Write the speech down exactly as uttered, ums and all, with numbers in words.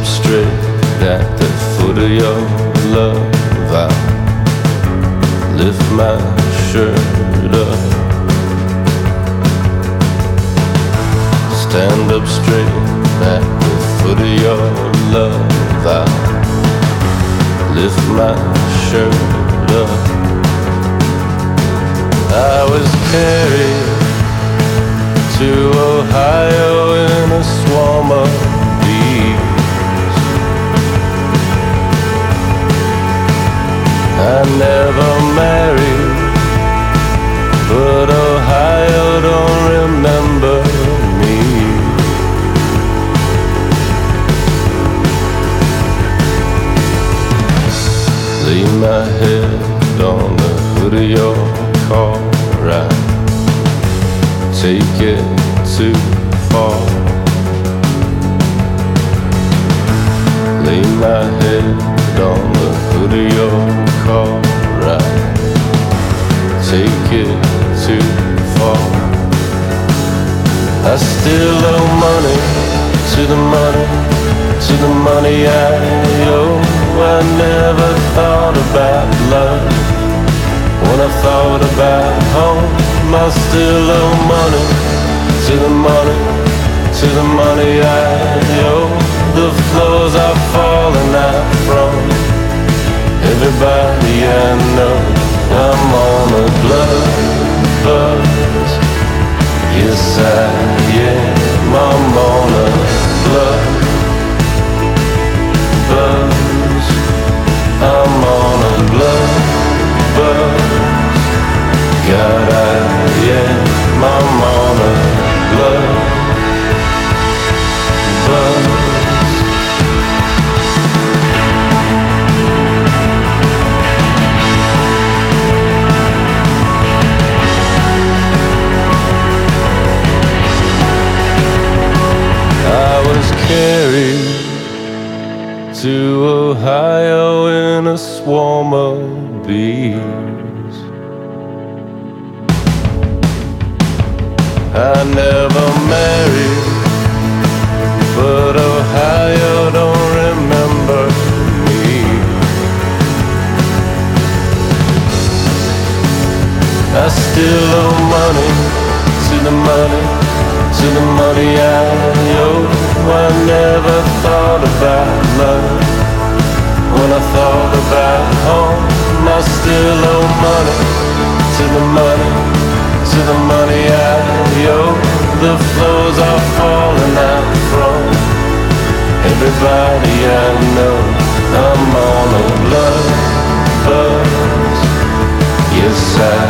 straight at the foot of your love. I lift my shirt up, stand up straight at the foot of your love. I lift my shirt up. I was carried to Ohio in a swarm of bees. I never married, but Ohio don't remember me. Lay my head on the hood of your car, right? Take it too far. Lay my head on the hood of your car, right? Take it too far. I still owe money to the money, to the money I owe. I never thought about love when I thought about home. I still owe money to the money, to the money I owe. The floors are falling out from everybody I know. I'm on a blood buzz. Yes I am. I'm on a blood buzz. I'm on a blood buzz. God I am. I'm on a blood buzz. I was carried to Ohio in a swarm of bees. I never married, but Ohio don't remember me. I still owe money to the money, to the money I owe. I never thought about love when I thought about home. I still owe money to the money, to the money I owe. The floors are falling out from everybody I know. I'm on a blood buzz. Yes I